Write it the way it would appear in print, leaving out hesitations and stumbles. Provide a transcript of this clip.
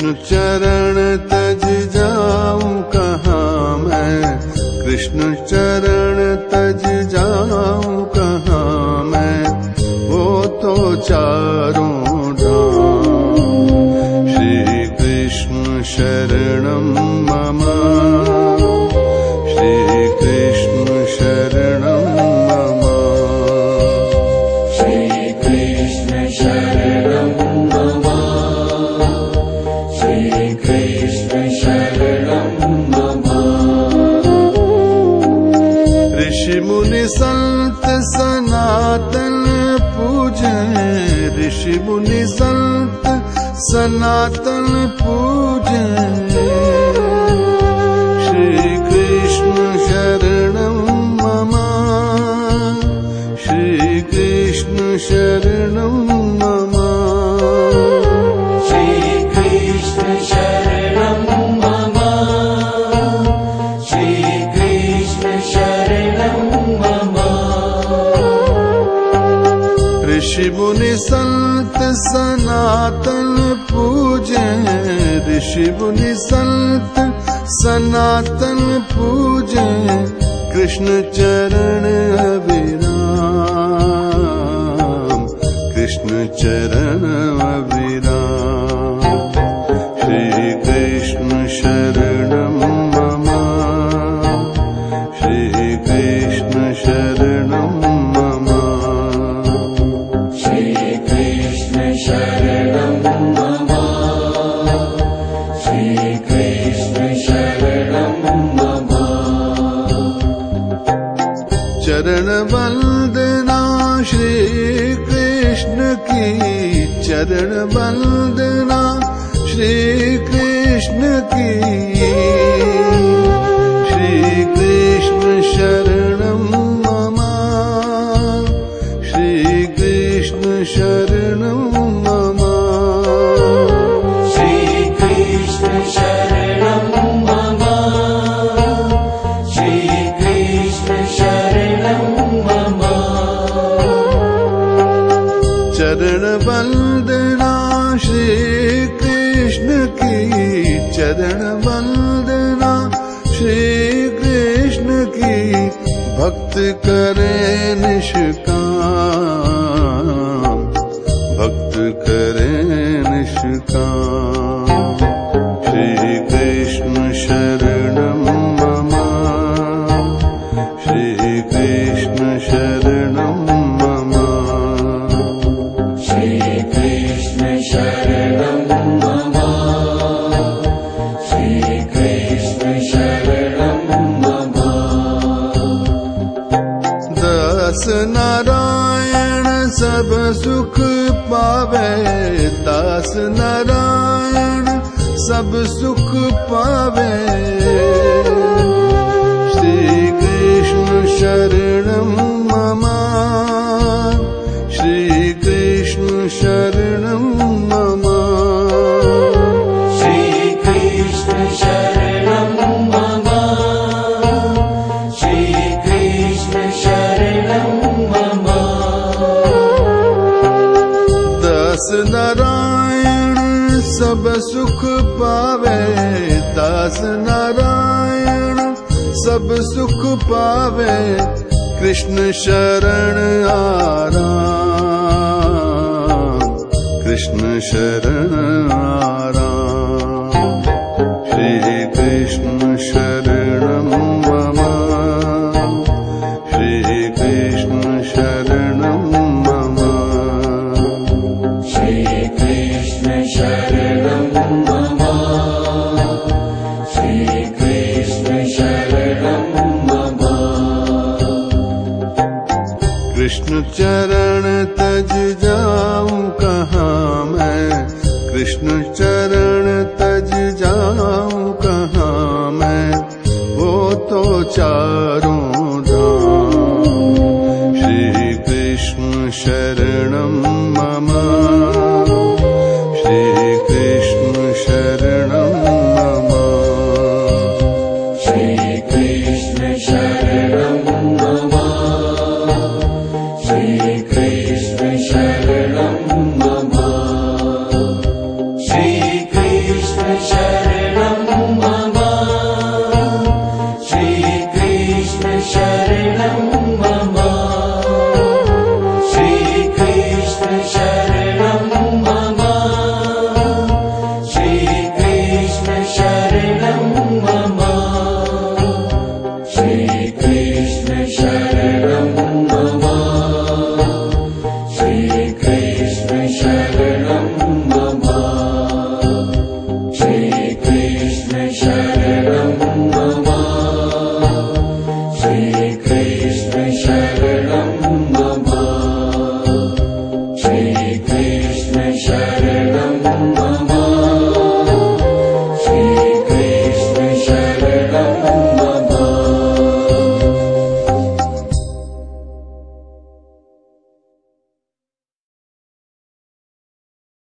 कृष्ण चरण तज जाऊं कहाँ मैं, कृष्ण चरण तज जाऊं कहाँ मैं, वो तो चारों धाम। श्री कृष्ण शरणं मम, श्री कृष्ण शरणं मम, श्री कृष्ण शरणं मम, श्री कृष्ण शरणं मम। ऋषि मुनि संत सनातन पूजे, ऋषि मुनि संत सनातन पूजे। श्री कृष्ण शरणं मम, श्री कृष्ण शरणं मम, श्री कृष्ण शरणं मम, श्री कृष्ण शरणं मम। ऋषि मुनि संत सनातन पूजे, ऋषि मुनि संत सनातन पूजे। कृष्ण चरण अविराम, कृष्ण चरण अविराम। श्री कृष्ण शरणं मम, श्री कृष्ण शरणं मम, श्री कृष्ण शरणं मम, श्री कृष्ण शरणं मम। चरण वंदना श्री कृष्ण की, चरण वंदना श्री कृष्ण की। श्री कृष्ण शरणं मम, श्री कृष्ण शरणं मम, श्री कृष्ण शरणं मम, श्री कृष्ण शरणं मम। चरण वंदना श्री कृष्ण की, चरण वंदना श्री कृष्ण की। भक्त करे निष्काम, भक्त करे निष्काम। श्री कृष्ण शरणं मम, श्री कृष्ण शरणं मम, श्री कृष्ण शरणं मम, श्री कृष्ण शरणं मम। दास नारायण सब सुख पावे, दास नारायण सब सुख पावे। श्री कृष्ण शरणं मम, श्री कृष्ण शरणं मम, श्री कृष्ण शरणं मम, श्री कृष्ण शरणं मम। दास नारायण सब सुख पावे, दास नारायण सब सुख पावे। कृष्ण शरण आराम, कृष्ण शरण आराम। श्री कृष्ण शरणं मम, श्री कृष्ण शरणं मम, श्री कृष्ण शरणं मम, श्री कृष्ण शरणं मम। कृष्ण चरण तज जाऊं कहाँ मैं, कृष्ण चरण तज जाऊं कहाँ मैं, वो तो चारों धाम। श्री कृष्ण शरणं मम,